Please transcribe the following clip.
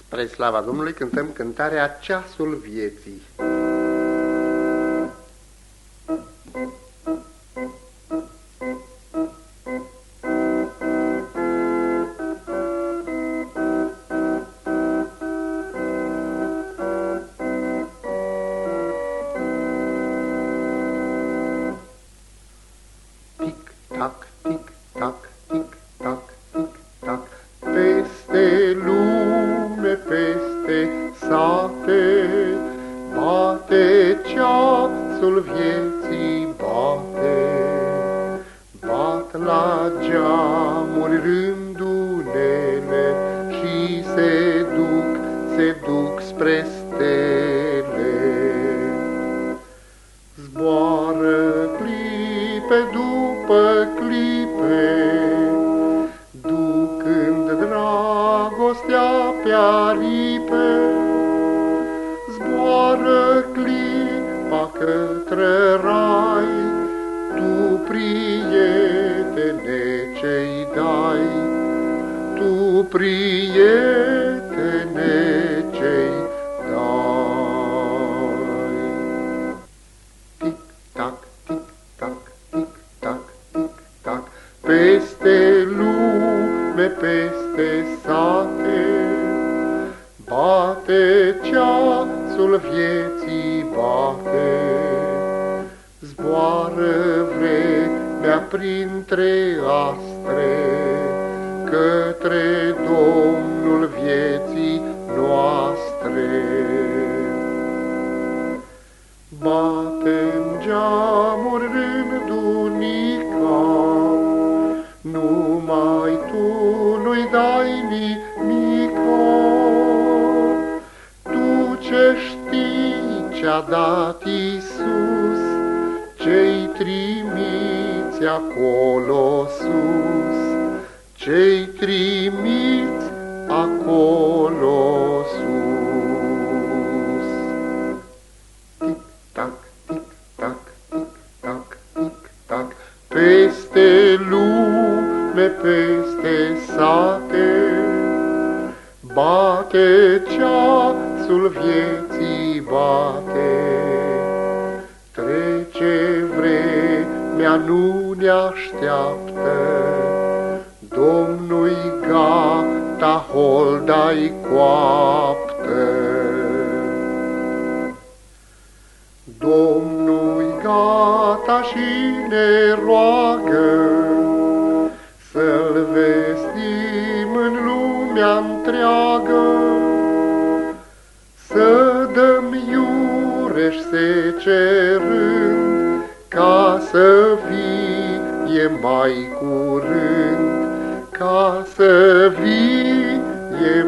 Spre slava Domnului cântăm cântarea Ceasul Vieții. Tic-tac, tic-tac, tic-tac, tic-tac, peste lume, peste sate, bate ceasul vieții, bate. Bat la geamuri rândunele și se duc spre stele. Zboară clipe după clipe, ducând dragostea pe aripe. Zboară clipa către rai, tu, prietene, ce-i dai, tu, prietene, ce-i dai. Tic-tac, tic-tac, tic-tac, tic-tac, peste lume, peste sate, bate ceasul vieții, bate. Zboară vremea printre astre, către Domnul vieții noastre. Bate-n geamuri rândunica, numai tu nu-i dai nimica. Tu ce știi ce-a dat Iisus, ce-i trimiți acolo sus, ce-i trimiți acolo sus. Tic-tac, tic-tac, tic-tac, tic-tac, peste lume, peste sate, bate ceasul vieții, bate. Trece vremea, nu ne așteaptă, Domnul-i gata, holda-i coaptă. Domnul-i gata și ne roagă să-L vestim în lumea întreagă, să dăm iureș secerând, ca să fie mai curând, ca să fie